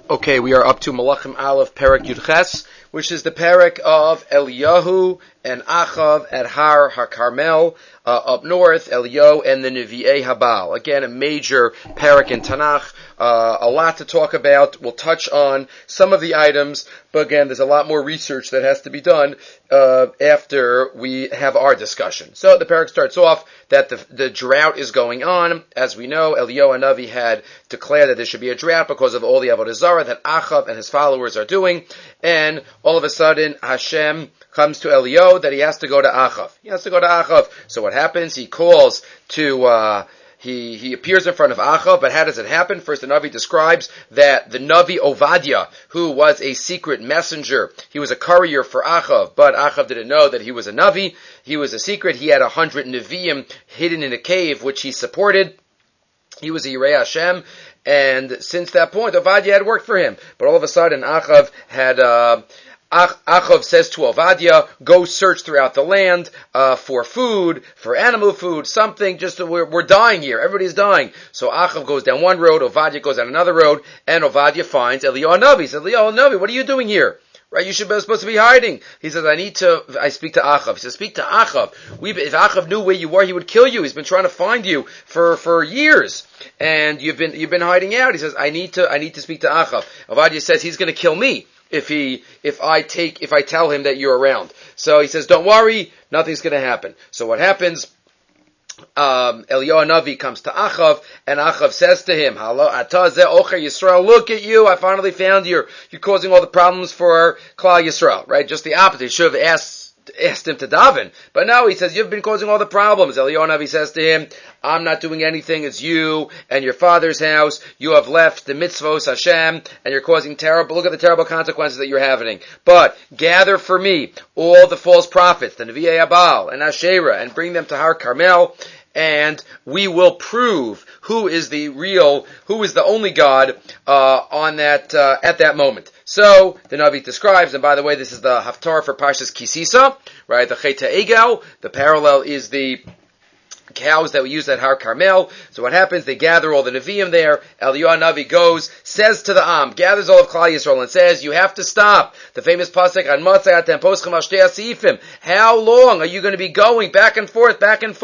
Okay, we are up to Malachim Aleph Perek Yudches, which is the Perek of Eliyahu and Achav at Har HaKarmel, up north, Eliyahu and the Nevi'ei Habal. Again, a major Perek in Tanakh, a lot to talk about. We'll touch on some of the items, but again, there's a lot more research that has to be done after we have our discussion. So the Perek starts off that the drought is going on. As we know, Eliyahu Hanavi had declared that there should be a drought because of all the Avodah Zarah that Achav and his followers are doing, and all of a sudden Hashem comes to Eliyahu that he has to go to Achav. So what happens? He calls to He appears in front of Achav, but how does it happen? First, the Navi describes that the Navi Ovadia, who was a secret messenger, he was a courier for Achav, but Achav didn't know that he was a Navi. He was a secret. He had 100 Nevi'im hidden in a cave, which he supported. He was a Yirei Hashem, and since that point, Ovadia had worked for him. But all of a sudden, Achav says to Ovadia, go search throughout the land for food, for animal food, something, we're dying here, everybody's dying. So Achav goes down one road, Ovadia goes down another road, and Ovadia finds Eliyahu Hanavi. He says, Eliyahu Hanavi, what are you doing here? Right, you should be supposed to be hiding. He says, I speak to Achav. He says, speak to Achav. If Achav knew where you were, he would kill you. He's been trying to find you for years. And you've been hiding out. He says, I need to speak to Achav. Ovadia says he's gonna kill me if I tell him that you're around. So he says, don't worry, nothing's gonna happen. So what happens? Eliyahu Hanavi comes to Achav, and Achav says to him, "Hello, Atazeh Ocher Yisrael. Look at you! I finally found you. You're causing all the problems for Klal Yisrael." Right? Just the opposite. He should have asked him to daven, but no, he says, "You've been causing all the problems." Eliyahu Hanavi says to him, "I'm not doing anything. It's you and your father's house. You have left the mitzvos Hashem, and you're causing look at the terrible consequences that you're having. But gather for me all the false prophets, the Nevi'ei Habal and Asherah, and bring them to Har Carmel, and we will prove who is the only God at that moment." So the Navi describes, and by the way, this is the Haftarah for Parshas Kisisa, right? The Chet Egel. The parallel is the cows that we use at Har Carmel. So what happens? They gather all the Nevi'im there. Eliyahu Hanavi goes, says to the Am, gathers all of Klal Yisrael, and says, you have to stop. The famous pasuk, An Matzah Atem Poschem Al Shtei Asifim. How long are you going to be going back and forth?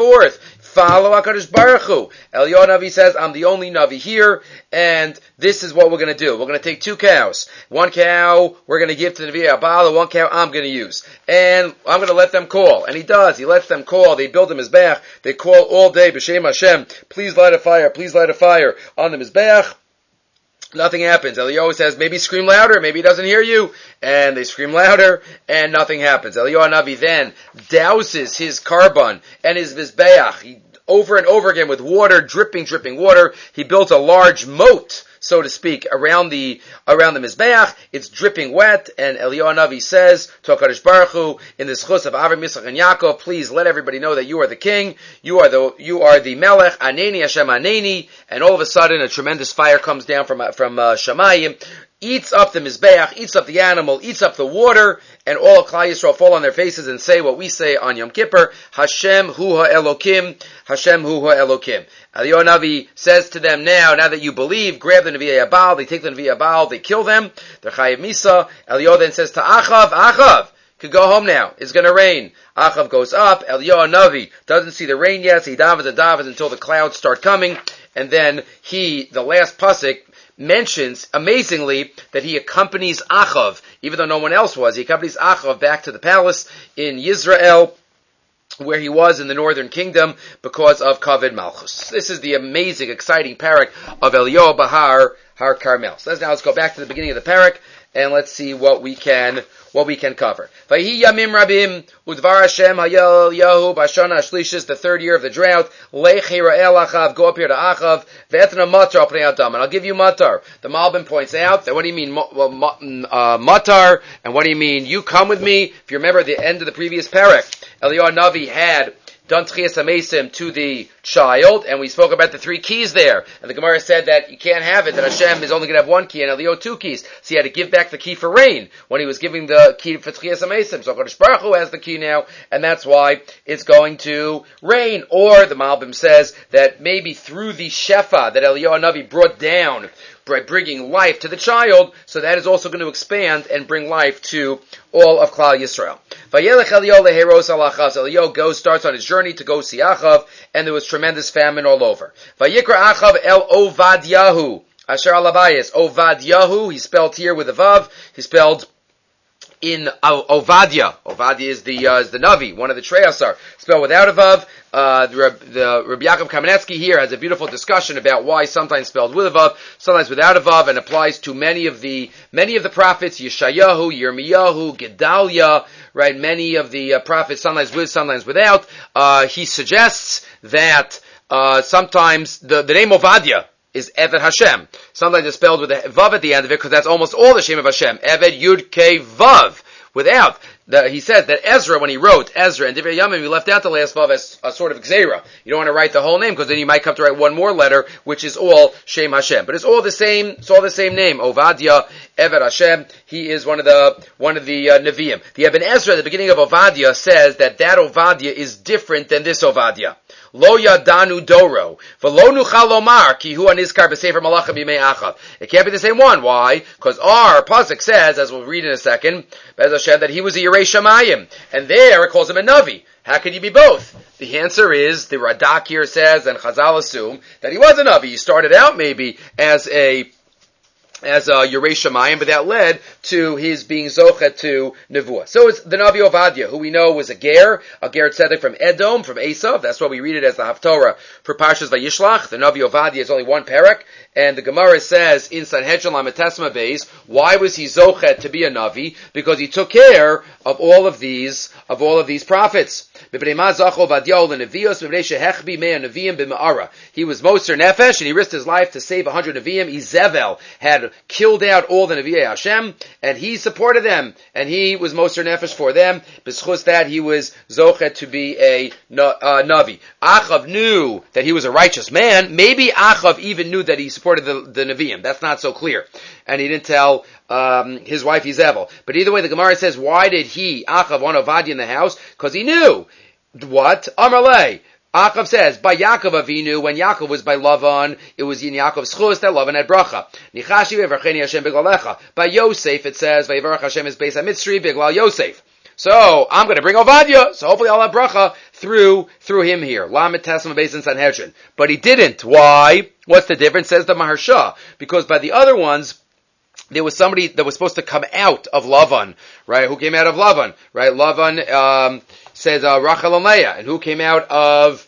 Follow HaKadosh Baruch Hu. Eliyahu Hanavi says, I'm the only Navi here, and this is what we're going to do. We're going to take 2 cows. 1 cow we're going to give to the Nevi'ei Habal, and 1 cow I'm going to use. And I'm going to let them call. And he does. He lets them call. They build a Mizbeach. They call all day, B'Shem Hashem, please light a fire on the Mizbeach. Nothing happens. Eliyahu says, maybe scream louder, maybe he doesn't hear you. And they scream louder, and nothing happens. Eliyahu Hanavi then douses his carbon and his Mizbeach over and over again with water, dripping water. He built a large moat, so to speak, around the Mizbeach. It's dripping wet, and Eliyahu Hanavi says to HaKadosh Baruch Hu, in the schus of Avram, Yitzchak, and Yaakov, please let everybody know that you are the king, you are the Melech, Aneni Hashem Aneni, and all of a sudden a tremendous fire comes down from Shamayim, eats up the Mizbeach, eats up the animal, eats up the water, and all of Klal Yisrael fall on their faces and say what we say on Yom Kippur, Hashem Hu HaElokim, Hashem Hu HaElokim. Eliyahu Hanavi says to them, now that you believe, grab the Nevi'ei Habal, they take the Nevi'ei Habal, they kill them, they're Chayiv Misa. Eliyahu then says to Achav, could go home now, it's gonna rain. Achav goes up, Eliyahu Hanavi doesn't see the rain yet, so he davens until the clouds start coming, and then the last pasuk, mentions, amazingly, that he accompanies Achav, even though no one else was. He accompanies Achav back to the palace in Yisrael, where he was in the northern kingdom, because of Kavod Malchus. This is the amazing, exciting parak of Eliyahu Bahar Har Carmel. So let's go back to the beginning of the parak, and let's see what we can cover. Vayhi Yamim Rabim Udvar Hashem Hayel Yahu Bashana Shlishis, the 3rd year of the drought. Lech Hirael Achav, go up here to Achav. Ve'etna Matar Pnei Adam, and I'll give you Matar. The Malbim points out that what do you mean Matar, and what do you mean you come with me? If you remember at the end of the previous parak, Eliyahu Hanavi had done Tchias HaMesim to the child, and we spoke about the 3 keys there. And the Gemara said that you can't have it, that Hashem is only going to have 1 key and Eliyahu 2 keys. So he had to give back the key for rain when he was giving the key for Tchias HaMesim. So HaKadosh Baruch Hu has the key now, and that's why it's going to rain. Or the Malbim says that maybe through the Shefa that Eliyahu Navi brought down by bringing life to the child, so that is also going to expand and bring life to all of Klal Yisrael. Vayelech Eliyahu leheros al Achav. Eliyahu starts on his journey to go see Achav, and there was tremendous famine all over. Vayikra Achav el Ovadyahu asher alabayis. Ovadyahu, he's spelled here with a vav. He's spelled in Ovadia. Ovadia is the Navi, one of the Treyasar, spelled without a vav. The Rabbi Yaakov Kamenetsky here has a beautiful discussion about why sometimes spelled with a vav, sometimes without a vav, and applies to many of the prophets, Yeshayahu, Yirmiyahu, Gedalia, right? Many of the prophets, sometimes with, sometimes without. He suggests that sometimes the name Ovadia is Eved Hashem. Sometimes it's spelled with a vav at the end of it, because that's almost all the Shem of Hashem. Eved Yud Kei Vav. Without. He says that Ezra, when he wrote Ezra and Divrei Yamim, he left out the last vav as a sort of gzeira. You don't want to write the whole name, because then you might come to write one more letter, which is all Shem Hashem. But it's all the same name. Ovadia, Eved Hashem. He is one of the Nevi'im. The Ibn Ezra at the beginning of Ovadia says that Ovadia is different than this Ovadia. Lo yadanu doro, v'lo nuchal lomar, ki hu anizkar b'sefer malachim b'yimei Achav. It can't be the same one. Why? Because our pasuk says, as we'll read in a second, Be'ez Hashem, that he was a Yirei Shamayim, and there it calls him a Navi. How could he be both? The answer is, the Radak here says, and Chazal assume, that he was a Navi. He started out maybe as a Yirei Shamayim, but that led to his being Zochet to Nevuah. So it's the Navi Ovadia, who we know was a Ger Tzedek from Edom, from Esav. That's why we read it as the Haftorah for Parshas Vayishlach. The Navi Ovadia is only 1 parak, and the Gemara says in Sanhedrin Lametesma Beis, why was he Zochet to be a Navi? Because he took care of all of these prophets. He was Moser Nefesh, and he risked his life to save 100 Nevi'im. Izevel had killed out all the Nevi'ei Hashem, and he supported them, and he was Moser Nefesh for them. B'schus that, he was Zochet to be a Navi. Achav knew that he was a righteous man. Maybe Achav even knew that he supported the Nevi'im. That's not so clear. And he didn't tell his wife Izevel. But either way, the Gemara says, why did Achav, want Ovadia in the house? Because he knew. What? Amarle. Achav says, by Yaakov Avinu, when Yaakov was by Lavan, it was in Yaakov's chus that Lavan had bracha. Nichashi v'yvarcheni Hashem b'glalecha. By Yosef, it says, v'yvarach Hashem is beis hamitzri b'glal Yosef. So, I'm going to bring Ovadia, so hopefully I'll have bracha through him here. Lamed Tesma Beis in Sanhedrin. But he didn't. Why? What's the difference? Says the Maharsha. Because by the other ones, there was somebody that was supposed to come out of Lavan, right? Who came out of Lavan, right? Lavan, says Rachel and Leah, and who came out of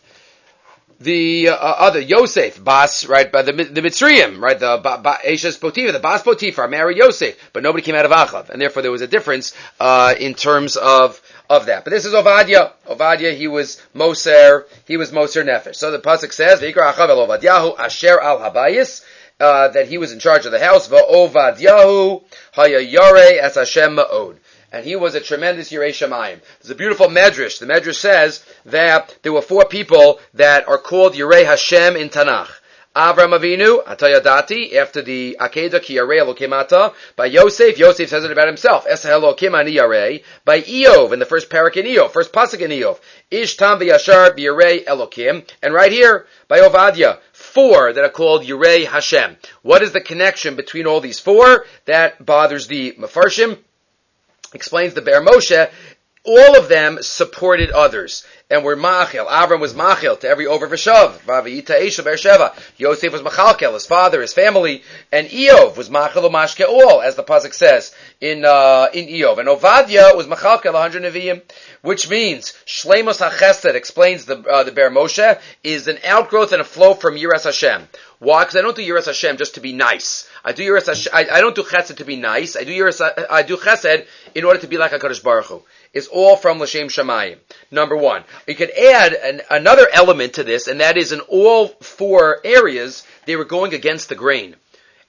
the other Yosef, Bas, right? By the Mitzrayim, right? The Eshes Potiphar, the Bas Potiphar married Yosef, but nobody came out of Achav, and therefore there was a difference in terms of that. But this is Ovadia. Ovadia, he was Moser Nefesh. So the pasuk says, "V'ikra Achav el Ovadyahu asher al habayis." That he was in charge of the house. Va'ovadyahu haya yarei es Hashem ma'od. And he was a tremendous Yirei Shamayim. There's a beautiful medrash. The medrash says that there were 4 people that are called Yirei Hashem in Tanakh. Avram Avinu, Atayadati, after the Akedah, Ki Yarei Elokim Ata. By Yosef says it about himself. Es Elokim Ani Yarei. By Eov, in the first parak in Eov, first pasuk in Eov. Ish Tam V'Yashar B'Yarei Elokim. And right here, by Ovadia, 4 that are called Yirei Hashem. What is the connection between all these 4? That bothers the Mefarshim. Explains the Be'er Moshe. All of them supported others and were machil. Avram was machil to every over v'shav. Vaviyita Esha Beersheva. Yosef was machalkel, his father, his family, and Eov was machil u'mashke all, as the pasuk says in Eov. And Ovadia was machalkel 100 neviim, which means Shleimus HaChesed, explains the Be'er Moshe, is an outgrowth and a flow from Yiras Hashem. Why? Because I don't do Yiras Hashem just to be nice. I don't do Chesed to be nice. I do Chesed in order to be like HaKadosh Baruch Hu. It's all from L'Shem Shamayim. Number 1. You could add another element to this, and that is in all 4 areas, they were going against the grain.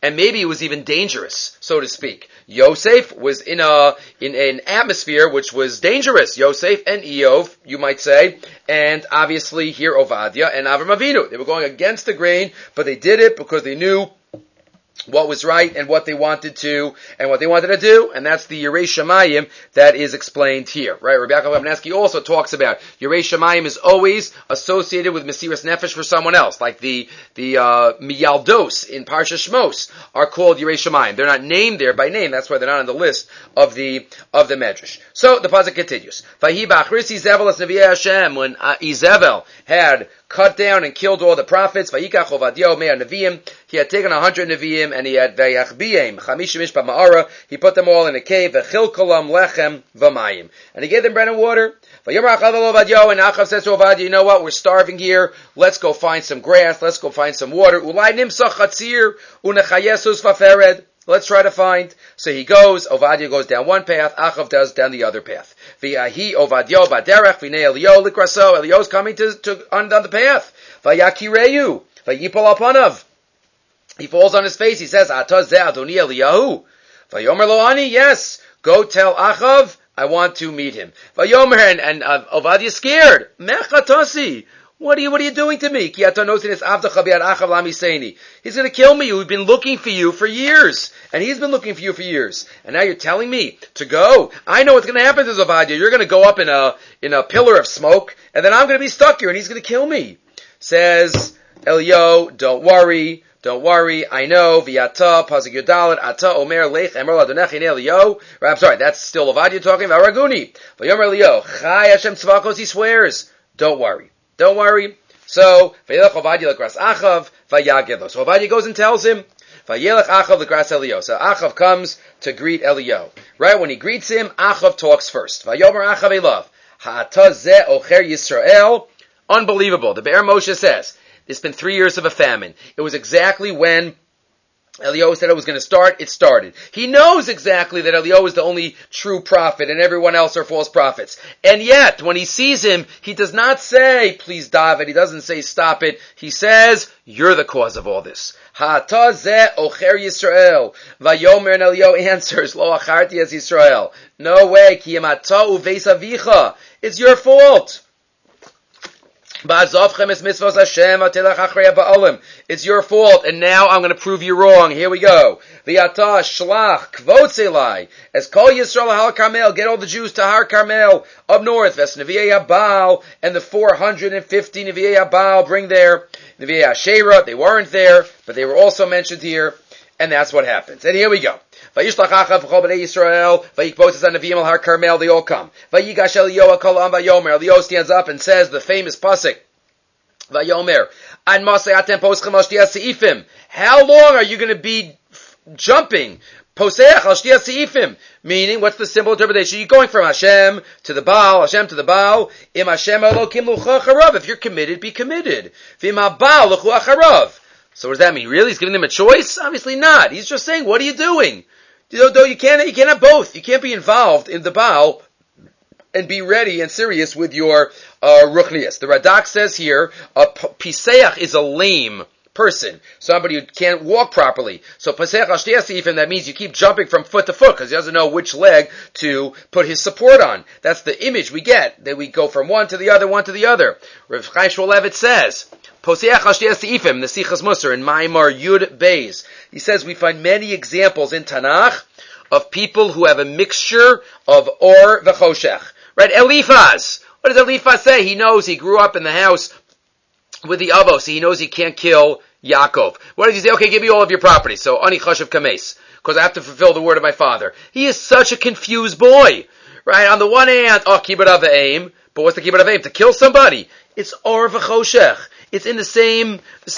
and maybe it was even dangerous, so to speak. Yosef was in an atmosphere which was dangerous. Yosef and Eov, you might say, and obviously here Ovadia and Avram Avinu. They were going against the grain, but they did it because they knew what was right and what they wanted to do, and that's the Yerei Shamayim that is explained here, right? Rabbi Yaakov Abnaski also talks about Yerei Shamayim is always associated with Mesiras Nefesh for someone else, like the Miyaldos in Parsha Shmos are called Yerei Shamayim. They're not named there by name, that's why they're not on the list of the Medrash. So the pasuk continues. Vahi ba'achris Izevel as Nevi'ei Hashem, when Izevel had cut down and killed all the prophets. Vayikach Ovadia Mea Nevi'im. He had taken 100 Nevi'im and he had Vayachbiyim Chamishim Ish B'Ma'ara. He put them all in a cave. V'chil Kolam Lechem V'Mayim. And he gave them bread and water. Vayomer Achav Ovadia, and Achav says to Ovadia, you know what? We're starving here. Let's go find some grass. Let's go find some water. Ulai Nimsach Chatzir Unechayesus Vafered. Let's try to find. So he goes, Ovadia goes down one path, Achav does down the other path. V'yahi Ovadio baderech v'nei Elio likraso. Elio's coming on the path. V'yakireyu v'yipol alpanav. He falls on his face. He says, Atah zeh Adoni Eliyahu. V'yomer lo ani, yes. Go tell Achav, I want to meet him. V'yomer, and Ovadia is scared. Mechatasi. What are you doing to me? He's going to kill me. We've been looking for you for years. And he's been looking for you for years. And now you're telling me to go? I know what's going to happen to Zovadia. You're going to go up in a pillar of smoke, and then I'm going to be stuck here, and he's going to kill me. Says Elio, don't worry. I know. V'yata, pasuk Yodalet, ata omer lech emer ladonech in Elio. I'm sorry, that's still Ovadia talking about Raguni. V'yomer Elio, chai Hashem tzvakos, he swears. Don't worry. So, Vayelech Ovadia l'kras Achav, Vayagedlo. So Ovadia goes and tells him, Vayelech Achav l'kras Elio. So Achav comes to greet Elio. Right, when he greets him, Achav talks first. Vayomer Achav Elav, Ha'ata zeh ocher Yisrael. Unbelievable. The Be'er Moshe says, it's been 3 years of a famine. It was exactly when Elio said it was going to start, it started. He knows exactly that Elio is the only true prophet and everyone else are false prophets. And yet, when he sees him, he does not say, please David. He doesn't say, stop it. He says, you're the cause of all this. Ha'ata zeh ocher Yisrael. Vayomer, and Elio answers, lo acharti as Yisrael. No way, ki yem ata uveis avicha. It's your fault. It's your fault, and now I'm going to prove you wrong. Here we go. V'yata shlach kvotz elai as kol Yisrael Har Carmel. Get all the Jews to Har Carmel up north. Ves Nevi'ei Abal and the 450 Nevi'ei Abal. Bring their Nevi'ei Asherah. They weren't there, but they were also mentioned here, and that's what happens. And here we go. Vayishlach Achav v'chol b'nei Yisrael vayikbos as Nevi'im al Har Carmel. They all come. Vayigash Elio kol am vayomer. Elio stands up and says the famous pasuk. Vayomer ad masei atem poschem al shtiyas seifim. How long are you going to be jumping? Poseach al shtiyas seifim. Meaning, what's the simple interpretation? You're going from Hashem to the Baal, Hashem to the Baal. Im Hashem Elokim luchu acharav. If you're committed, be committed. V'im haBaal luchu acharav. So what does that mean? Really? He's giving them a choice? Obviously not. He's just saying, what are you doing? You can't have both. You can't be involved in the Baal and be ready and serious with your ruchnias. The Radak says here, a piseach is a lame person, somebody who can't walk properly. So piseach ashtiyas seifim, that means you keep jumping from foot to foot because he doesn't know which leg to put his support on. That's the image we get, that we go from one to the other. Rav Chaim Shmulevitz says, Poseach ashtiyas seifim, the Sichas Musar in Maimar Yud Beis. He says we find many examples in Tanakh of people who have a mixture of or v'choshech. Right, Eliphaz. What does Eliphaz say? He knows he grew up in the house with the Avos, so he knows he can't kill Yaakov. What does he say? Okay, give me all of your property. So, ani chashav kames, because I have to fulfill the word of my father. He is such a confused boy. Right, on the one hand, kibbut av aim, but what's the kibbut av aim? To kill somebody. It's or v'choshech. It's in the same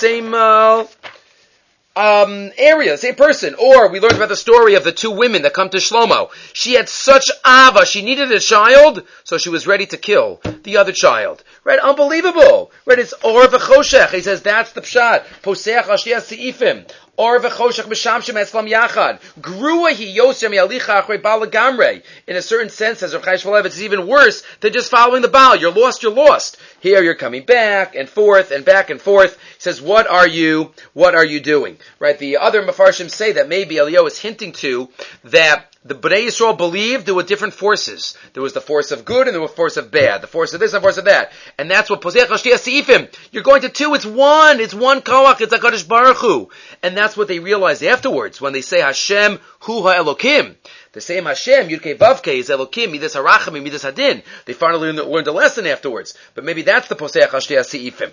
area, the same person. Or we learned about the story of the two women that come to Shlomo. She had such ava, she needed a child, so she was ready to kill the other child. Right? Unbelievable. Right? It's or v'choshech. He says that's the pshat. Poseach ashtiyas seifim. Or v'choshech b'shamshem etzlam yachad. Grua hi yoser mi'alicha achrei Baal legamrei. In a certain sense, as Rav Chaim Shmulevitz, it's even worse than just following the Baal. You're lost, you're lost. Here you're coming back and forth and back and forth. He says, what are you doing? Right? The other Mefarshim say that maybe Eliyahu is hinting to that the Bnei Yisrael believed there were different forces. There was the force of good and there was the force of bad. The force of this and the force of that. And that's what Poseach Hashtiya Seifim. You're going to two. It's one Koach. It's HaKadosh Baruch Hu. And that's what they realized afterwards when they say Hashem Hu HaElokim. The same Hashem, Yudkei Vavkei, is Elokim, Midas HaRachamim, Midas Hadin. They finally learned a lesson afterwards. But maybe that's the Poseach Hashtiya Seifim.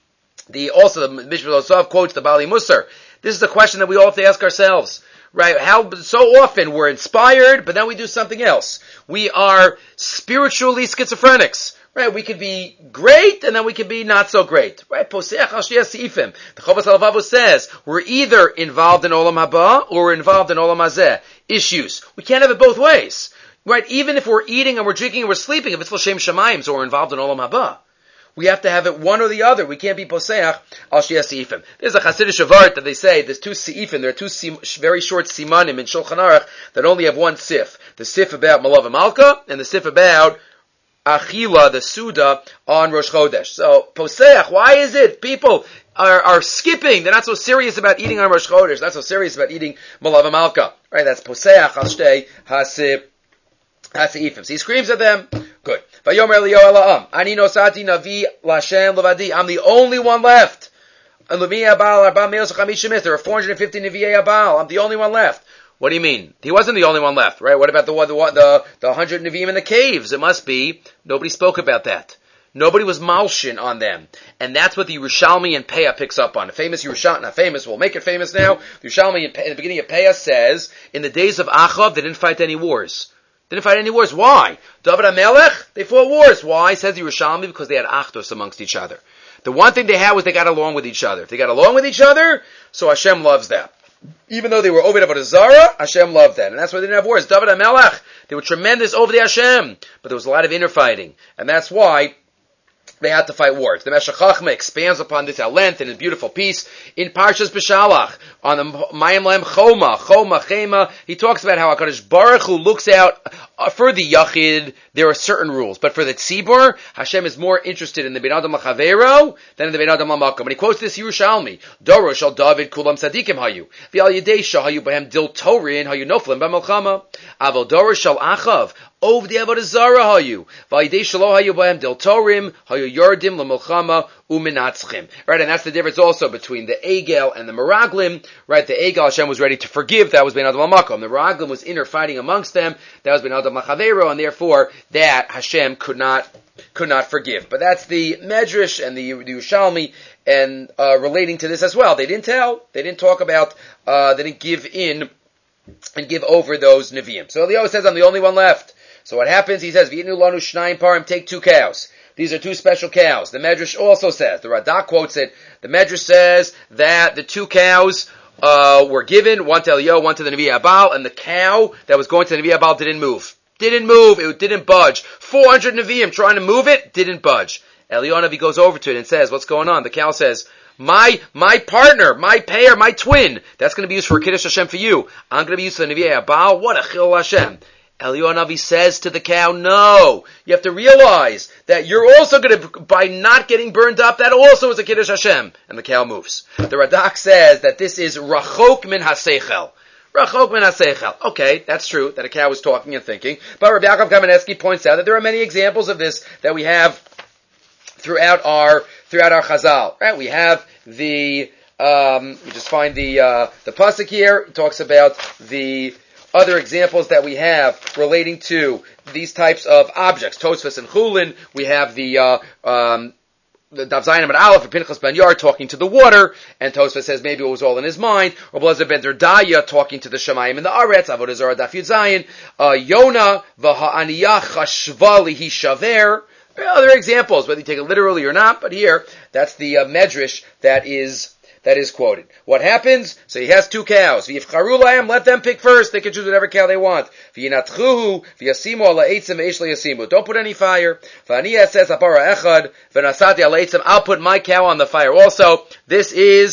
Also, the Mishpat Osov quotes the Bali Musar. This is a question that we all have to ask ourselves. Right? How so often we're inspired, but then we do something else. We are spiritually schizophrenics. Right? We could be great, and then we could be not so great. Right? Poseach Hashtiya Seifim. The Chovas HaLevavos says, we're either involved in Olam Haba, or we're involved in Olam Hazeh. Issues. We can't have it both ways. Right? Even if we're eating and we're drinking and we're sleeping, if it's L'Shem Shamayim, so we're involved in Olam Haba. We have to have it one or the other. We can't be poseach al shia seifim. There's a Hasidic Shavart that they say there's two seifim. There are two very short simanim in Shulchan Aruch that only have one sif. The sif about Malav Malka and the sif about Achila, the Suda on Rosh Chodesh. So poseach, why is it people are skipping? They're not so serious about eating on Rosh Chodesh. Not so serious about eating Malav Malka. Right? That's poseach al shtei hasif. So he screams at them. Good. Vayomer Eliyahu Ela'am. Ani nosati navi l'Hashem levadi. I'm the only one left. And Levi'ei Abal arba me'os chamishim. There are 450 Nevi'ei Abal. I'm the only one left. What do you mean? He wasn't the only one left, right? What about the 100 Nevi'im in the caves? It must be. Nobody spoke about that. Nobody was malshin on them. And that's what the Yerushalmi and Peah picks up on. A famous Yerushalmi, not famous, we'll make it famous now. The Yerushalmi in the beginning of Peah says, in the days of Achav, they didn't fight any wars. Didn't fight any wars. Why? David HaMelech, they fought wars. Why? Says the Yerushalmi, because they had achdos amongst each other. The one thing they had was they got along with each other. If they got along with each other, so Hashem loves them. Even though they were Oved Avodah Zarah, Hashem loved them. And that's why they didn't have wars. David HaMelech, they were tremendous over the Hashem. But there was a lot of inner fighting. And that's why they had to fight wars. The Meshech Chochmah expands upon this at length in his beautiful piece in Parshas B'Shalach on the Mayim Lem Choma. He talks about how HaKadosh Baruch Hu looks out for the Yachid. There are certain rules, but for the Tzibur, Hashem is more interested in the Ben Adam L'Chavero than in the Ben Adam L'Makom. And he quotes this Yerushalmi: Doro shal David kulam tzadikim hayu v'al yedei shahayu b'hem dil torin hayu noflim b'melchama avol Doro shal Achav Ov the Avodah Zarah hayu v'ayidei shalo hayu b'hem dil torim hayu yardim l'melchama u'minatzchim. Right, and that's the difference also between the Egel and the Meraglim. Right, the Egel Hashem was ready to forgive. That was Ben Adam L'Makom. The Meraglim was inner fighting amongst them. That was Ben Adam L'Chavero, and therefore that Hashem could not forgive. But that's the Medrash and the Yerushalmi, and relating to this as well. They didn't tell. They didn't talk about. They didn't give in and give over those Nevi'im. So Eliyahu says, I'm the only one left. So what happens? He says, V'yitnu lanu shnayim parim, take 2 cows. These are 2 special cows. The Medrash also says, the Radak quotes it, the Medrash says that the 2 cows were given, one to Eliyahu, one to the Nevi'ei Abal, and the cow that was going to the Nevi'ei Abal didn't move. It didn't budge. 400 Nevi'im trying to move it, didn't budge. Eliyahu Navi goes over to it and says, what's going on? The cow says, my partner, my pair, my twin, that's going to be used for Kiddush Hashem for you. I'm going to be used for the Nevi'ei Abal. What a chil Hashem. Eliyahu Navi says to the cow, no, you have to realize that you're also going to, by not getting burned up, that also is a Kiddush Hashem. And the cow moves. The Radak says that this is Rachok min HaSeichel. Rachok min HaSeichel. Okay, that's true, that a cow was talking and thinking. But Rabbi Yaakov Kamenetsky points out that there are many examples of this that we have throughout our Chazal. Right? We have we just find the pasuk here. It talks about the other examples that we have relating to these types of objects. Tosfos and Chulin, we have the Dav Zayin and Aleph, Pinchas ben Yair talking to the water, and Tosfos says maybe it was all in his mind, or Blazer ben Derdaya talking to the Shemayim and the Aretz, Avodah Zarah Daf Yud Zayin, Yonah, V'ha'aniyah chashva lihi shaver. Other examples, whether you take it literally or not, but here, that's the Medrash that is quoted. What happens? So he has 2 cows. V'yivcharu la'em, let them pick first. They can choose whatever cow they want. V'yinatchuhu, v'yasimu ala eitzim v'eish le'yasimu. Don't put any fire. V'aniyah says, apara echad, v'nasati ala eitzim, I'll put my cow on the fire also. This is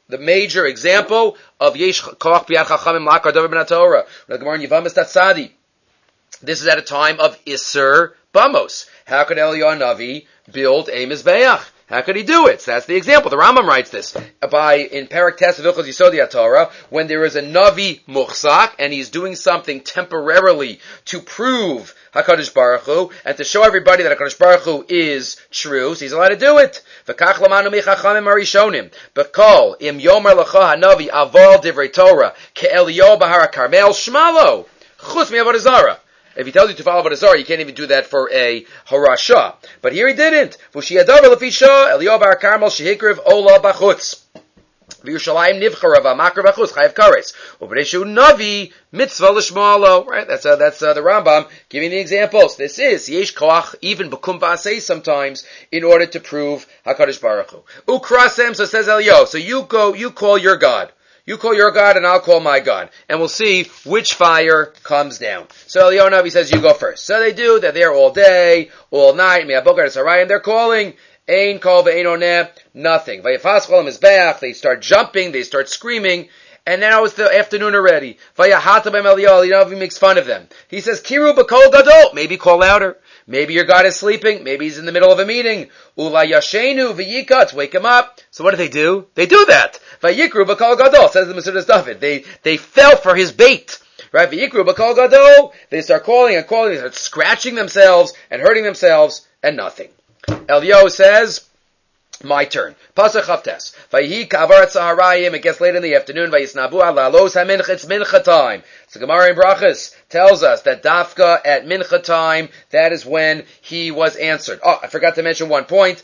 the major example of Yesh Koach B'Yad Chachamim Lakar Davar Ben HaTorah. The Gemara in Yevamos Tzadi. This is at a time of Isser Bamos. How could Eliyahu Navi build a Mizbeach? How could he do it? So that's the example. The Rambam writes this in Perek Tes of Hilchos Yisod HaTorah, when there is a Navi Muchzak and he's doing something temporarily to prove HaKadosh Baruch Hu and to show everybody that HaKadosh Baruch Hu is true, so he's allowed to do it. V'kach lamanu michachamim harishonim b'kol im yomer lecha hanavi aval divrei Torah ke'Eliyahu b'har HaKarmel shmalo chutz mi'avodah zarah. If he tells you to follow Avodah Zarah, you can't even do that for a harasha. But here he didn't. V'shiyadav l'fisha Eliyahu b'har Karmel shehikriv ola b'chutz. V'Yerushalayim nivchara v'makar b'chutz chayav kares. U'b'reishu navi mitzvah l'shmalo. Right? That's the Rambam giving the examples. This is yesh koach even b'kum v'asei sometimes in order to prove HaKadosh Baruch Hu. Ukrasem, so says Eliyahu. So you call your God. You call your God and I'll call my God. And we'll see which fire comes down. So Eliyahu Navi says, you go first. So they do. They're there all day, all night. And they're calling. Ein kol ve'ein oneh. Nothing. They start jumping. They start screaming. And now it's the afternoon already. Eliyahu Navi makes fun of them. He says, Kiru b'kol gadol. Maybe call louder. Maybe your God is sleeping. Maybe he's in the middle of a meeting. Ula yashenu v'yikat. Wake him up. So what do? They do that. Vayikru b'kol gadol, says the Mesudas David. They fell for his bait. Right? Vayikru b'kol gadol. They start calling and calling. They start scratching themselves and hurting themselves and nothing. Eliyahu says, my turn. Pasach Chavtes. Vayhi ka'avar tzarayim. It gets late in the afternoon. Vayisnabu alalos hamincha. It's mincha time. So Gemara in Brachas tells us that Dafka at mincha time, that is when he was answered. Oh, I forgot to mention one point.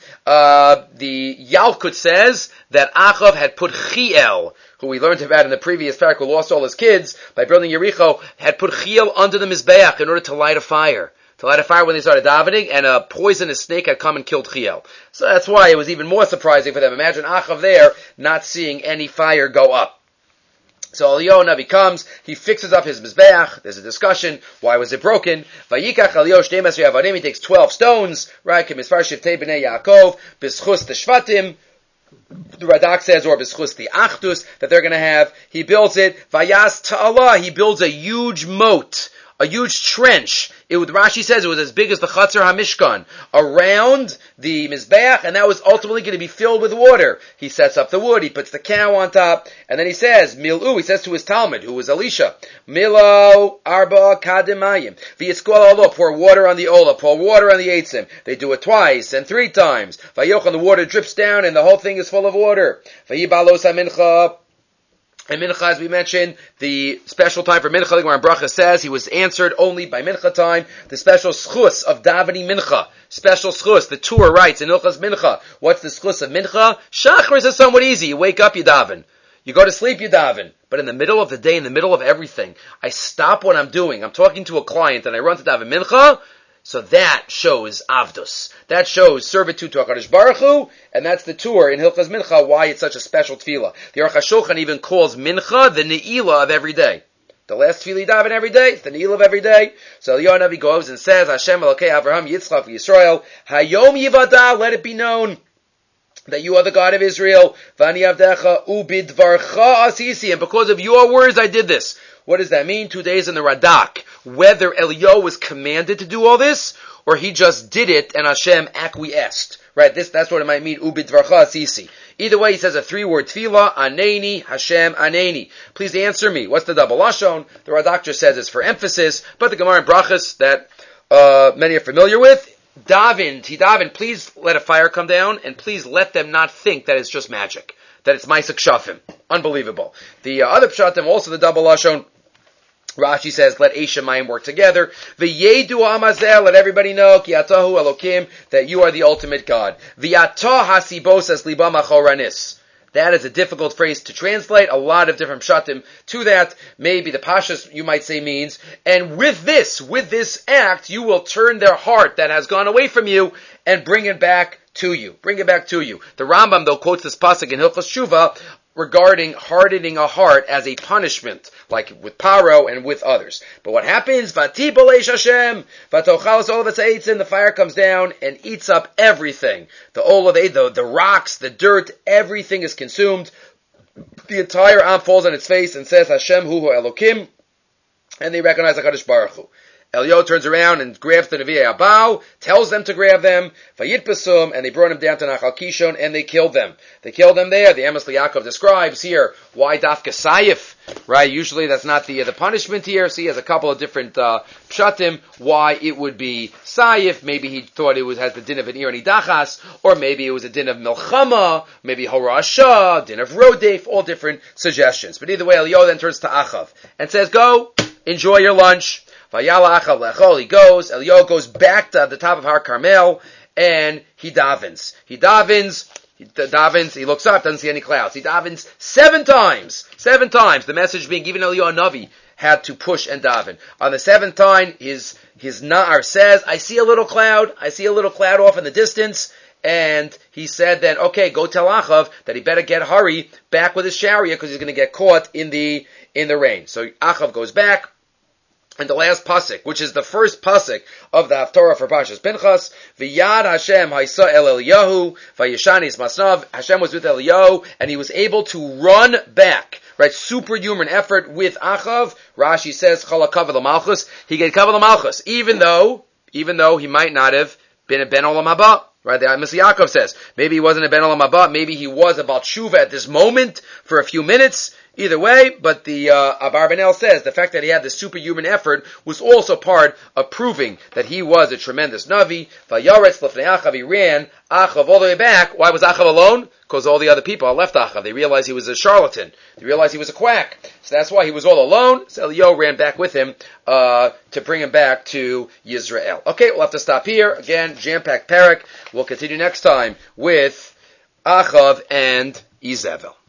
The Yalkut says that Achav had put Chiel, who we learned about in the previous parak, who lost all his kids by building Yericho, had put Chiel under the Mizbeach in order to light a fire. To light a fire when they started davening, and a poisonous snake had come and killed Chiel. So that's why it was even more surprising for them. Imagine Achav there, not seeing any fire go up. So Eliyahu Navi comes, he fixes up his Mizbeach, there's a discussion, why was it broken? Vayikach Eliyahu shtei mesrei avadim, he takes 12 stones, right, k'misfar shiftei b'nei Yaakov, b'schus the Shvatim, the Radak says, or b'schus the Achdus, that they're gonna have, he builds it, vayas ta'ala, he builds a huge moat, a huge trench. Rashi says it was as big as the Chatzar HaMishkan, around the Mizbeach, and that was ultimately going to be filled with water. He sets up the wood, he puts the cow on top, and then he says, Mil'u, he says to his Talmud, who was Elisha, Milo arba kademayim, v'yitzkol alo, pour water on the Ola, pour water on the Eitzim. They do it twice and 3 times. Vayoch, and the water drips down, and the whole thing is full of water. Vayibalos hamincha. And Mincha, as we mentioned, the special time for Mincha, the Gemara in Bracha says he was answered only by Mincha time. The special schus of davening Mincha. Special schus. The Torah writes in Ilchas Mincha. What's the schus of Mincha? Shachris is somewhat easy. You wake up, you daven. You go to sleep, you daven. But in the middle of the day, in the middle of everything, I stop what I'm doing. I'm talking to a client and I run to daven Mincha. So that shows Avdus. That shows servitude to HaKadosh Baruch Hu, and that's the tour in Hilchas Mincha, why it's such a special tefillah. The Aruch HaShulchan even calls Mincha the Ne'ilah of every day. The last tefillah you daven every day, it's the Ne'ilah of every day. So Eliyahu Navi goes and says, Hashem Elokei Avraham Yitzchak Yisrael, Hayom Yivadah, let it be known that you are the God of Israel, Vani Avdecha Ubidvarcha Asisi, and because of your words I did this. What does that mean? 2 days in the Radak. Whether Eliyahu was commanded to do all this, or he just did it and Hashem acquiesced. Right? That's what it might mean. Ubidvarcha asisi. Either way, he says a 3-word tefillah. Aneni, Hashem, Aneni. Please answer me. What's the double lashon? The Radak just says it's for emphasis, but the Gemara in Brachas that many are familiar with. Daven, please let a fire come down, and please let them not think that it's just magic. That it's Ma'aseh Kshafim. Unbelievable. The other pshatim, also the double lashon, Rashi says, let Eish Shemayim work together. V'yedu ha'mazel, let everybody know, ki atahu Elokim, that you are the ultimate God. V'yatah hasibos es libam achoranis. That is a difficult phrase to translate. A lot of different pshatim to that. Maybe the Pashas, you might say, means, and with this act, you will turn their heart that has gone away from you and bring it back to you. Bring it back to you. The Rambam, though, quotes this pasuk in Hilchos Shuvah regarding hardening a heart as a punishment, like with Paro and with others. But what happens? Vatipol eish Hashem, vatochalos olav etzeitzim, the fire comes down and eats up everything. The olav, the rocks, the dirt, everything is consumed. The entire Am falls on its face and says, Hashem hu Elokim, and they recognize HaKadosh Baruch Hu. Eliyahu turns around and grabs the Nevi'ei Abal, tells them to grab them, Vayitbasum, and they brought him down to Nachal Kishon, and they killed them. They killed them there. The Emes Yaakov describes here why Dafka Sayif, right? Usually that's not the punishment here. So he has a couple of different pshatim why it would be Sayif. Maybe he thought it has the din of an Ir Nidachas, or maybe it was a din of Milchama, maybe Horasha, din of Rodef, all different suggestions. But either way, Eliyahu then turns to Achav and says, go, enjoy your lunch. Vayala Achav lechol, he goes, Eliyahu goes back to the top of Har Carmel, and he davens. He looks up, doesn't see any clouds. He davens 7 times. 7 times. The message being, even Eliyahu Navi had to push and daven. On the 7th time, his Na'ar says, I see a little cloud off in the distance, and he said then, okay, go tell Achav that he better hurry back with his chariot, because he's going to get caught in the rain. So Achav goes back. And the last pasuk, which is the first pasuk of the Haftorah for Parshas Pinchas, V'yad Hashem Haisa El Eliyahu, Vayishanis Masnav, Hashem was with Eliyahu, and he was able to run back, right? Superhuman effort with Achav. Rashi says, Chala Kavod L'Malchus, he get Kavod L'Malchus, even though he might not have been a Ben Olam Haba. Right, the Emes Yaakov says, maybe he wasn't a Ben Olam Haba, maybe he was about Shuva at this moment for a few minutes. Either way, but the Abarbanel says the fact that he had this superhuman effort was also part of proving that he was a tremendous Navi. Vayaretz lefnei Achav, he ran Achav all the way back. Why was Achav alone? Because all the other people left Achav. They realized he was a charlatan. They realized he was a quack. So that's why he was all alone. So Eliyahu ran back with him to bring him back to Yisrael. Okay, we'll have to stop here. Again, jam-packed parak. We'll continue next time with Achav and Izebel.